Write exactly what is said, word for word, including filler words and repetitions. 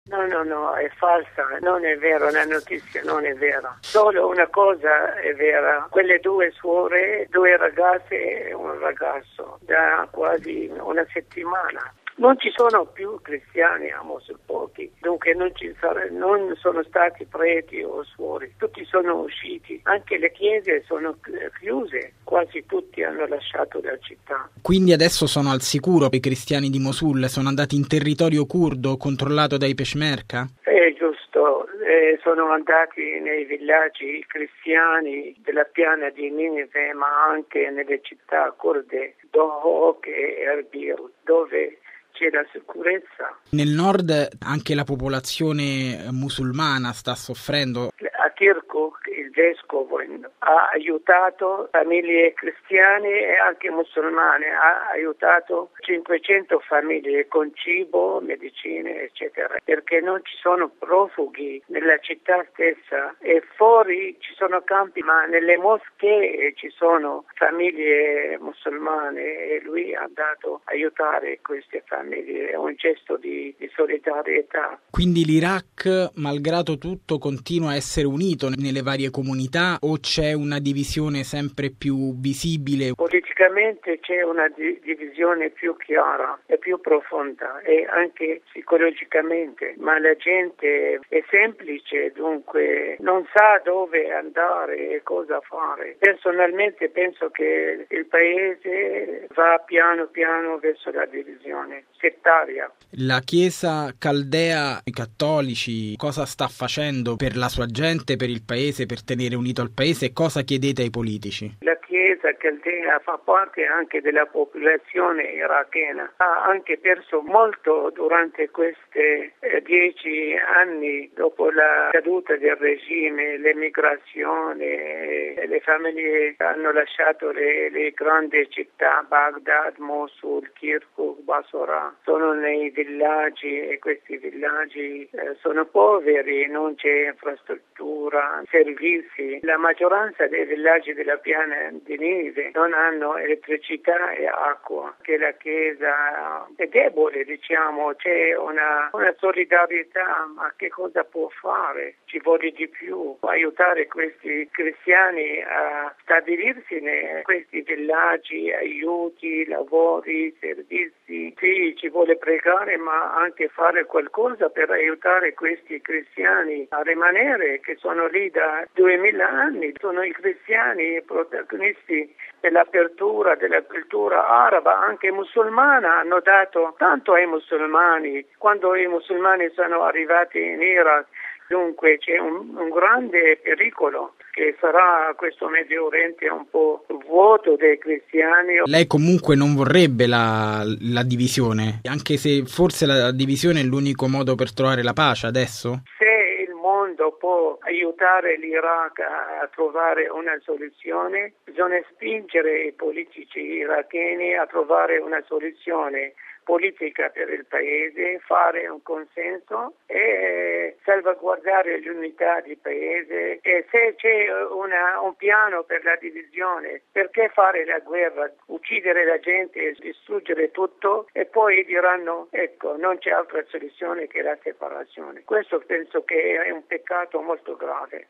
No, no, no, è falsa, non è vero, la notizia non è vera. Solo una cosa è vera, quelle due suore, due ragazze e un ragazzo, da quasi una settimana. Non ci sono più cristiani a Mosul, pochi, dunque non, ci sare- non sono stati preti o suori, tutti sono usciti, anche le chiese sono chiuse, quasi tutti hanno lasciato la città. Quindi adesso sono al sicuro i cristiani di Mosul, sono andati in territorio curdo controllato dai Peshmerga? È giusto, eh, sono andati nei villaggi cristiani della piana di Ninive, ma anche nelle città kurde, Dohuk e Erbil, dove c'è la sicurezza. Nel nord anche la popolazione musulmana sta soffrendo. A Kirkuk il vescovo ha aiutato famiglie cristiane e anche musulmane, ha aiutato cinquecento famiglie con cibo, medicine, eccetera, perché non ci sono profughi nella città stessa e fuori ci sono campi, ma nelle moschee ci sono famiglie musulmane e lui ha dato aiutare queste famiglie, è un gesto di, di solidarietà. Quindi l'Iraq, malgrado tutto, continua a essere unito nelle varie comunità o c'è una divisione sempre più visibile? Politicamente c'è una di- divisione più chiara e più profonda e anche psicologicamente, ma la gente è semplice, dunque non sa dove andare e cosa fare. Personalmente penso che il paese va piano piano verso la divisione settaria. La Chiesa caldea, i cattolici, cosa sta facendo per la sua gente, per il paese, per tenere unito il paese e cosa chiedete ai politici? La Chiesa caldea fa parte anche della popolazione irachena, ha anche perso molto durante questi eh, dieci anni dopo la caduta del regime, l'emigrazione, eh, le famiglie hanno lasciato le, le grandi città, Baghdad, Mosul, Kirkuk, Basora, sono nei villaggi e questi villaggi eh, sono poveri, non c'è infrastruttura, servizi. La maggioranza dei villaggi della piana di Ninive non hanno elettricità e acqua, che la Chiesa è debole, diciamo, c'è una, una solidarietà, ma che cosa può fare? Ci vuole di più, aiutare questi cristiani a stabilirsi in questi villaggi, aiuti, lavori, servizi. Sì, ci vuole pregare, ma anche fare qualcosa per aiutare questi cristiani a rimanere, che sono lì da duemila anni, sono i cristiani i protagonisti dell'apertura della cultura araba, anche musulmana, hanno dato tanto ai musulmani quando i musulmani sono arrivati in Iraq. Dunque c'è un, un grande pericolo che sarà questo Medio Oriente un po' vuoto dei cristiani. Lei comunque non vorrebbe la, la divisione, anche se forse la divisione è l'unico modo per trovare la pace adesso? Se il mondo può aiutare l'Iraq a, a trovare una soluzione, bisogna spingere i politici iracheni a trovare una soluzione politica per il paese, fare un consenso e salvaguardare l'unità di paese. E se c'è una, un piano per la divisione, perché fare la guerra, uccidere la gente, distruggere tutto e poi diranno ecco non c'è altra soluzione che la separazione. Questo penso che è un peccato molto grave.